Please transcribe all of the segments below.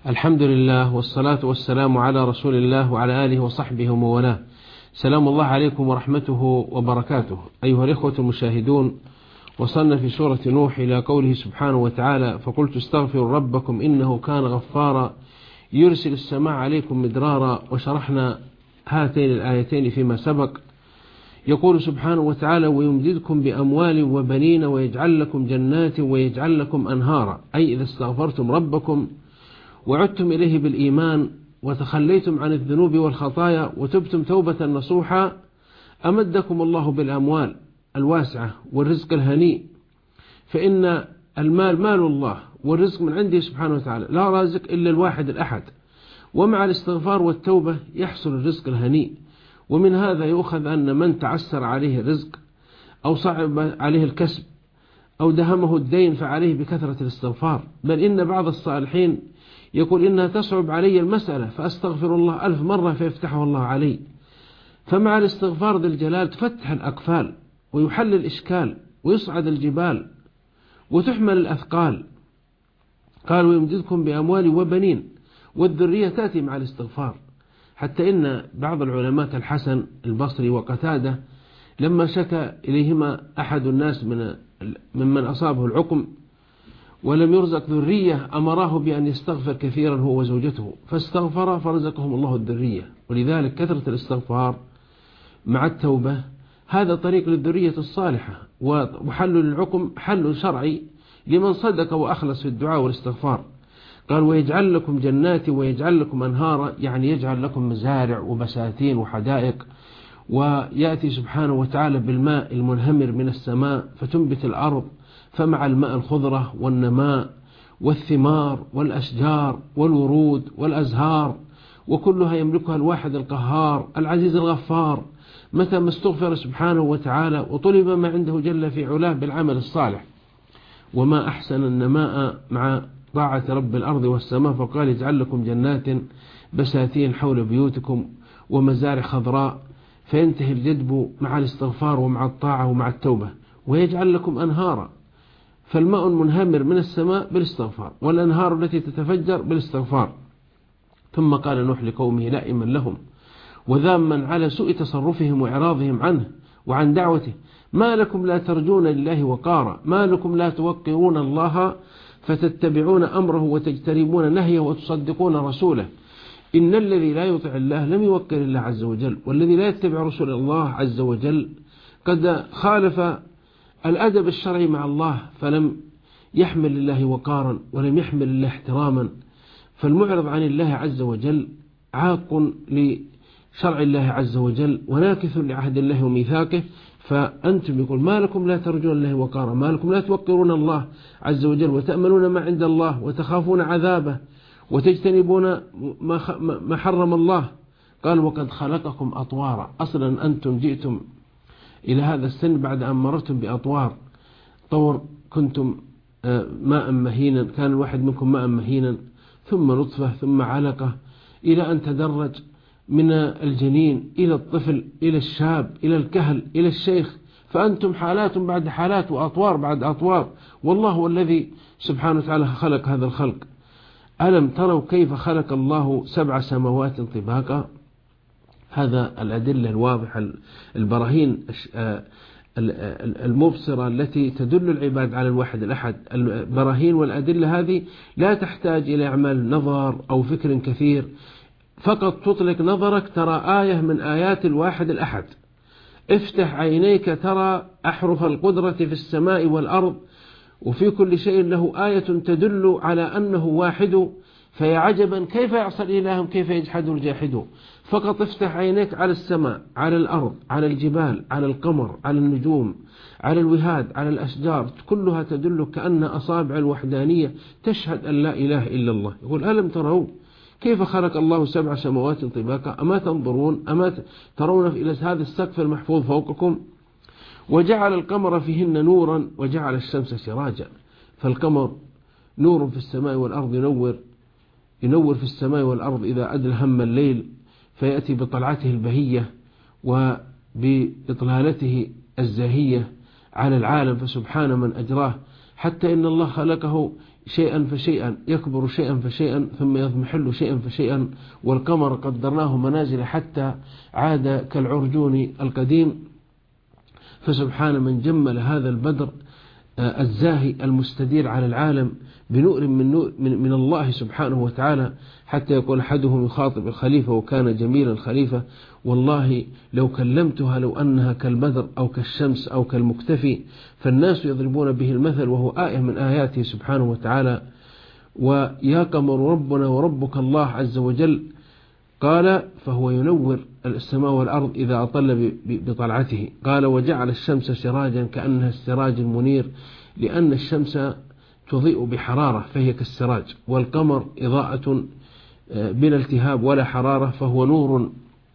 الحمد لله والصلاة والسلام على رسول الله وعلى آله وصحبه وموالاه. سلام الله عليكم ورحمته وبركاته. أيها الإخوة المشاهدون، وصلنا في سورة نوح إلى قوله سبحانه وتعالى: فقلت استغفروا ربكم إنه كان غفارا يرسل السماء عليكم مدرارا. وشرحنا هاتين الآيتين فيما سبق. يقول سبحانه وتعالى: ويمددكم بأموال وبنين ويجعل لكم جنات ويجعل لكم أنهارا. أي إذا استغفرتم ربكم وعدتم إليه بالإيمان وتخليتم عن الذنوب والخطايا وتبتم توبة نصوحا، أمدكم الله بالأموال الواسعة والرزق الهنيء، فإن المال مال الله والرزق من عنده سبحانه وتعالى، لا رازق إلا الواحد الأحد. ومع الاستغفار والتوبة يحصل الرزق الهنيء. ومن هذا يؤخذ أن من تعسر عليه الرزق أو صعب عليه الكسب أو دهمه الدين فعليه بكثرة الاستغفار. بل إن بعض الصالحين يقول إنها تصعب علي المسألة فأستغفر الله 1000 مرة فيفتحه الله علي. فمع الاستغفار ذي الجلال تفتح الأقفال ويحل الإشكال ويصعد الجبال وتحمل الأثقال. قال: ويمددكم بأموال وبنين، والذرية تأتي مع الاستغفار. حتى إن بعض العلماء كالحسن البصري وقتادة لما شكى إليهما أحد الناس ممن أصابه العقم ولم يرزق ذرية، أمراه بأن يستغفر كثيرا هو وزوجته، فاستغفر فرزقهم الله الذرية. ولذلك كثرة الاستغفار مع التوبة هذا طريق للذرية الصالحة، وحل للعقم حل شرعي لمن صدق وأخلص في الدعاء والاستغفار. قال: ويجعل لكم جنات ويجعل لكم أنهارا، يعني يجعل لكم مزارع وبساتين وحدائق، ويأتي سبحانه وتعالى بالماء المنهمر من السماء فتنبت الأرض، فمع الماء الخضرة والنماء والثمار والأشجار والورود والأزهار، وكلها يملكها الواحد القهار العزيز الغفار، متى ما استغفر سبحانه وتعالى وطلب ما عنده جل في علاه بالعمل الصالح. وما أحسن النماء مع طاعة رب الأرض والسماء، فقال: يجعل لكم جنات بساتين حول بيوتكم ومزارع خضراء. فينتهي الجدب مع الاستغفار ومع الطاعة ومع التوبة. ويجعل لكم أنهارا، فالماء المنهمر من السماء بالاستغفار، والأنهار التي تتفجر بالاستغفار. ثم قال نوح لقومه لائما لهم وذاما على سوء تصرفهم وإعراضهم عنه وعن دعوته: ما لكم لا ترجون لله وقارا، ما لكم لا توقرون الله فتتبعون أمره وتجتنبون نهيه وتصدقون رسوله. إن الذي لا يطع الله لم يوقر الله عز وجل، والذي لا يتبع رسول الله عز وجل قد خالف الأدب الشرعي مع الله، فلم يحمل لله وقارا ولم يحمل الله احتراما. فالمعرض عن الله عز وجل عاق لشرع الله عز وجل وناكث لعهد الله وميثاقه. فأنتم يقول: ما لكم لا ترجون الله وقارا، ما لكم لا توقرون الله عز وجل وتأملون ما عند الله وتخافون عذابه وتجتنبون ما حرم الله. قال: وقد خلقكم أطوارا. أصلا أنتم جئتم إلى هذا السن بعد أن مررتم بأطوار. طور كنتم ماء مهينا، كان الواحد منكم ماء مهينا، ثم نطفة، ثم علقة، إلى أن تدرج من الجنين إلى الطفل إلى الشاب إلى الكهل إلى الشيخ. فأنتم حالات بعد حالات وأطوار بعد أطوار، والله هو الذي سبحانه وتعالى خلق هذا الخلق. ألم تروا كيف خلق الله 7 سماوات طباقا؟ هذا الأدلة الواضحة، البراهين المبصرة التي تدل العباد على الواحد الأحد. البراهين والأدلة هذه لا تحتاج إلى إعمال نظر أو فكر كثير، فقط تطلق نظرك ترى آية من آيات الواحد الأحد. افتح عينيك ترى أحرف القدرة في السماء والأرض، وفي كل شيء له آية تدل على أنه واحد. فيا عجبا كيف يعصى الإله، كيف يجحد الجاحد. فقط افتح عينيك على السماء، على الأرض، على الجبال، على القمر، على النجوم، على الوهاد، على الأشجار، كلها تدل كأن أصابع الوحدانية تشهد أن لا إله إلا الله. يقول: ألم تروا كيف خلق الله 7 سماوات طباقا، أما تنظرون، أما ترون إلى هذا السقف المحفوظ فوقكم؟ وجعل القمر فيهن نورا وجعل الشمس سراجا. فالقمر نور في السماء والأرض، ينور في السماء والأرض إذا أدل هم الليل، فيأتي بطلعته البهية وبإطلالته الزاهية على العالم. فسبحان من أجراه، حتى إن الله خلقه شيئا فشيئا، يكبر شيئا فشيئا ثم يضمحل شيئا فشيئا، والقمر قدرناه منازل حتى عاد كالعرجون القديم. فسبحان من جمل هذا البدر الزاهي المستدير على العالم بنور من الله سبحانه وتعالى، حتى يقول أحدهم يخاطب الخليفة وكان جميل الخليفة: والله لو كلمتها لو أنها كالبدر أو كالشمس أو كالمكتفي، فالناس يضربون به المثل وهو آية من آياته سبحانه وتعالى. ويا قمر ربنا وربك الله عز وجل، قال: فهو ينور السماء والأرض إذا أطل بطلعته. قال: وجعل الشمس سراجا كأنها السراج المنير، لأن الشمس تضيء بحرارة فهي كالسراج، والقمر إضاءة بلا التهاب ولا حرارة فهو نور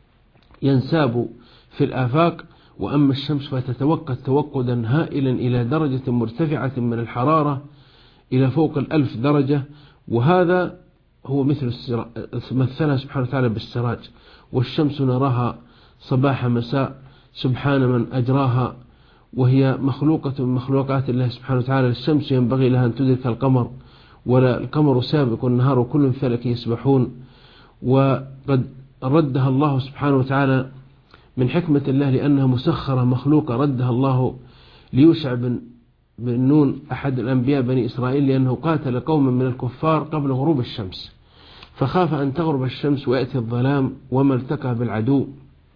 ينساب في الآفاق. وأما الشمس فتتوقد توقدا هائلا إلى درجة مرتفعة من الحرارة إلى فوق 1000 درجة، وهذا هو مثلها سبحانه وتعالى بالسراج. والشمس نراها صباح مساء، سبحان من أجراها، وهي مخلوقة من مخلوقات الله سبحانه وتعالى. الشمس ينبغي لها أن تدرك القمر، ولا القمر سابق النهار وكل فلك يسبحون. وقد ردها الله سبحانه وتعالى من حكمة الله لأنها مسخرة مخلوقة، ردها الله ليوشع بن نون أحد الأنبياء بني إسرائيل، لأنه قاتل قوما من الكفار قبل غروب الشمس، فخاف أن تغرب الشمس ويأتي الظلام وما التقى بالعدو،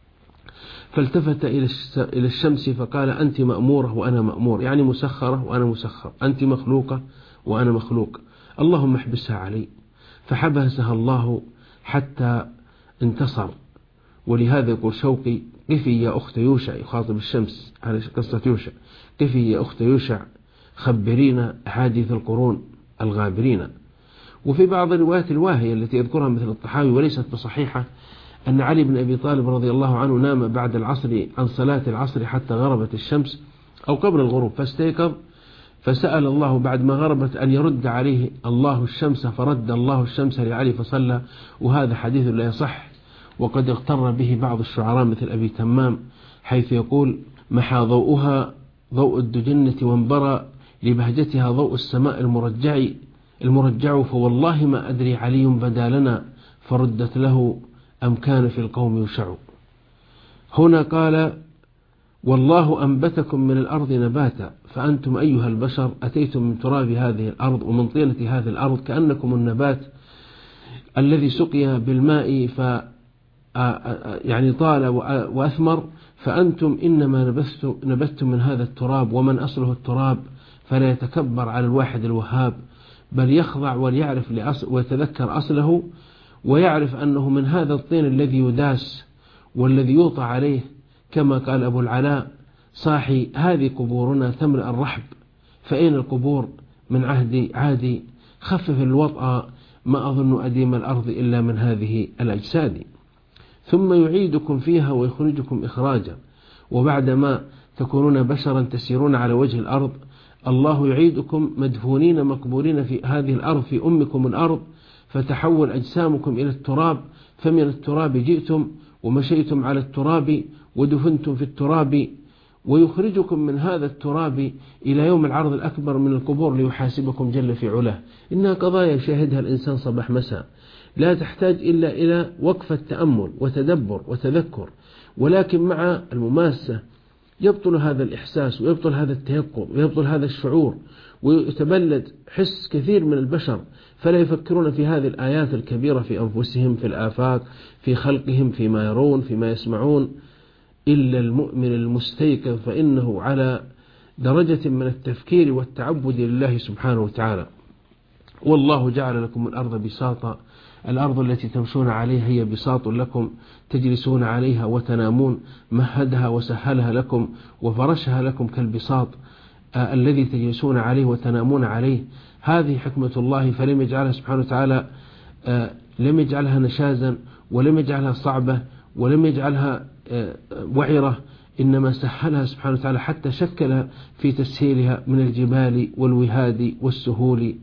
فالتفت إلى الشمس فقال: أنت مأمورة وأنا مأمور، يعني مسخرة وأنا مسخر، أنت مخلوقة وأنا مخلوق، اللهم احبسها علي. فحبسها الله حتى انتصر. ولهذا يقول شوقي: قفي يا أخت يوشع، يخاطب الشمس على قصة يوشع: قفي يا أخت يوشع، خبرينا أحاديث القرون الغابرين. وفي بعض الروايات الواهية التي يذكرها مثل الطحاوي وليست بصحيحة أن علي بن أبي طالب رضي الله عنه نام بعد العصر عن صلاة العصر حتى غربت الشمس أو قبل الغروب، فاستيقظ فسأل الله بعد ما غربت أن يرد عليه الله الشمس، فرد الله الشمس لعلي فصلى. وهذا حديث لا يصح، وقد اغتر به بعض الشعراء مثل أبي تمام، حيث يقول: محى ضوءها ضوء الدجنة وانبرى لبهجتها ضوء السماء المرجع، فوالله ما أدري علي بدا لنا فردت له أم كان في القوم يشع. هنا قال: والله أنبتكم من الأرض نباتا، فأنتم أيها البشر أتيتم من تراب هذه الأرض ومن طينة هذه الأرض كأنكم النبات الذي سقي بالماء يعني طال وأثمر، فأنتم إنما نبتم من هذا التراب، ومن أصله التراب فلا يتكبر على الواحد الوهاب، بل يخضع وليعرف ويتذكر أصله، ويعرف أنه من هذا الطين الذي يداس والذي يوطى عليه، كما قال أبو العلاء: صاحي هذه قبورنا تملأ الرحب، فأين القبور من عهد عادي، خفف الوطأ ما أظن أديم الأرض إلا من هذه الأجساد، ثم يعيدكم فيها ويخرجكم إخراجا. وبعدما تكونون بشرا تسيرون على وجه الأرض، الله يعيدكم مدفونين مقبورين في هذه الأرض في أمكم الأرض، فتحول أجسامكم إلى التراب، فمن التراب جئتم ومشيتم على التراب ودفنتم في التراب، ويخرجكم من هذا التراب إلى يوم العرض الأكبر من القبور ليحاسبكم جل في علاه. إنها قضايا يشاهدها الإنسان صباح مساء، لا تحتاج إلا إلى وقفة تأمل وتدبر وتذكر، ولكن مع المماسة يبطل هذا الإحساس ويبطل هذا التيقظ ويبطل هذا الشعور، ويتبلد حس كثير من البشر، فلا يفكرون في هذه الآيات الكبيرة في أنفسهم، في الآفاق، في خلقهم، فيما يرون، فيما يسمعون، إلا المؤمن المستيقظ، فإنه على درجة من التفكير والتعبد لله سبحانه وتعالى. والله جعل لكم الأرض بساطا، الأرض التي تمشون عليها هي بساط لكم تجلسون عليها وتنامون، مهدها وسهلها لكم وفرشها لكم كالبساط الذي تجلسون عليه وتنامون عليه. هذه حكمة الله، فلم يجعلها سبحانه وتعالى لم يجعلها نشازا، ولم يجعلها صعبة، ولم يجعلها وعرة، إنما سهلها سبحانه وتعالى حتى شكل في تسهيلها من الجبال والوهاد والسهول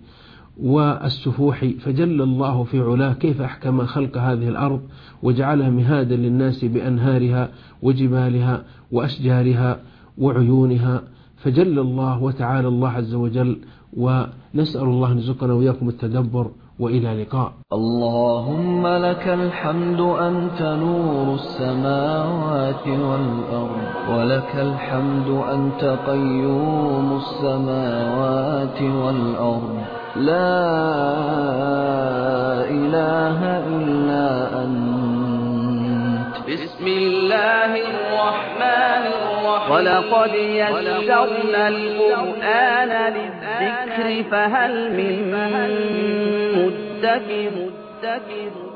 والسفوح. فجل الله في علاه كيف أحكم خلق هذه الأرض وجعلها مهادا للناس بأنهارها وجبالها وأشجارها وعيونها، فجل الله وتعالى الله عز وجل، ونسأل الله أن يرزقنا وإياكم التدبر، وإلى لقاء. اللهم لك الحمد أنت نور السماوات والأرض، ولك الحمد أنت قيوم السماوات والأرض، لا إله إلا أنت. بسم الله الرحمن الرحيم. ولقد يسرنا القرآن للذكر فهل من مدكر.